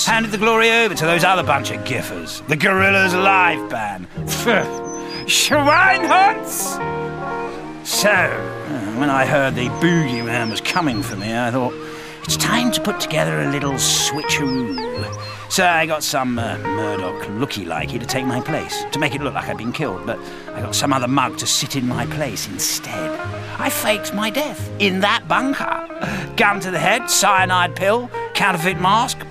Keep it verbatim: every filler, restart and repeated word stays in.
handed the glory over to those other bunch of giffers, the Gorillas Live Band. Schweinhunts! So, uh, when I heard the boogeyman was coming for me, I thought, it's time to put together a little switcheroo. So I got some uh, Murdoch looky-likey to take my place, to make it look like I'd been killed, but I got some other mug to sit in my place instead. I faked my death in that bunker. Gun to the head, cyanide pill, counterfeit mask,